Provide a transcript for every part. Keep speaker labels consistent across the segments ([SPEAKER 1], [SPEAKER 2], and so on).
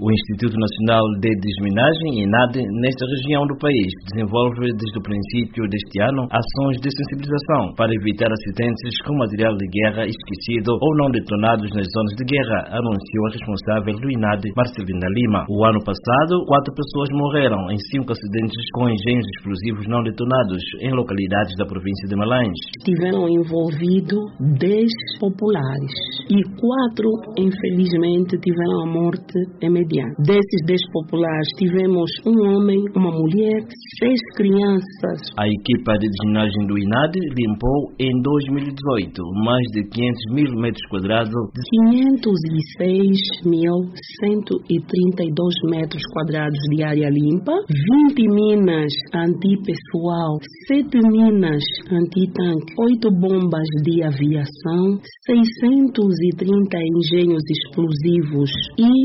[SPEAKER 1] O Instituto Nacional de Desminagem, INAD, nesta região do país, desenvolve desde o princípio deste ano ações de sensibilização para evitar acidentes com material de guerra esquecido ou não detonados nas zonas de guerra, anunciou a responsável do INAD, Marcelina Lima. O ano passado, 4 pessoas morreram em 5 acidentes com engenhos explosivos não detonados em localidades da província de Malanje.
[SPEAKER 2] Tiveram envolvido 10 populares e 4, infelizmente, tiveram a morte imediata. Desses 10 populares, tivemos um homem, uma mulher, 6 crianças.
[SPEAKER 1] A equipa de desminagem do INAD limpou em 2018 mais de 500 mil metros quadrados de
[SPEAKER 2] 506.132 metros quadrados de área limpa, 20 minas antipessoal, 7 minas antitanque, 8 bombas de aviação, 630 engenhos explosivos e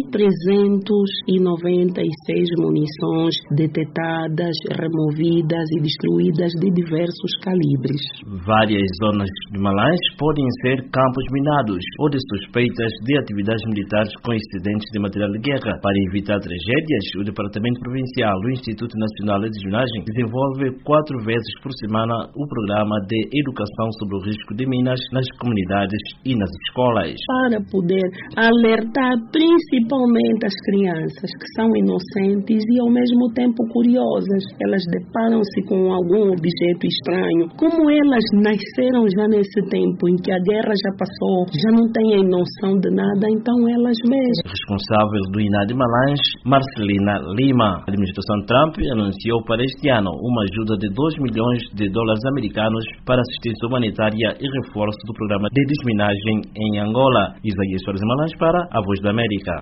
[SPEAKER 2] 396 munições detectadas, removidas e destruídas de diversos calibres.
[SPEAKER 1] Várias zonas de Malanje podem ser campos minados ou de suspeitas de atividades militares com incidentes de material de guerra. Para evitar tragédias, o Departamento Provincial do Instituto Nacional de Desminagem desenvolve 4 vezes por semana o programa de educação sobre o risco de minas nas comunidades e nas escolas.
[SPEAKER 2] Para poder alertar principalmente as crianças que são inocentes e ao mesmo tempo curiosas. Elas deparam-se com algum objeto estranho. Como elas nasceram já nesse tempo em que a guerra já passou, já não têm noção de nada, então elas mesmas.
[SPEAKER 1] Responsável do INAD Malanje, Marcelina Lima. A administração Trump anunciou para este ano uma ajuda de $2 milhões americanos para assistência humanitária e reforço do programa de desminagem em Angola. Isaías Soares Malanje para a Voz da América.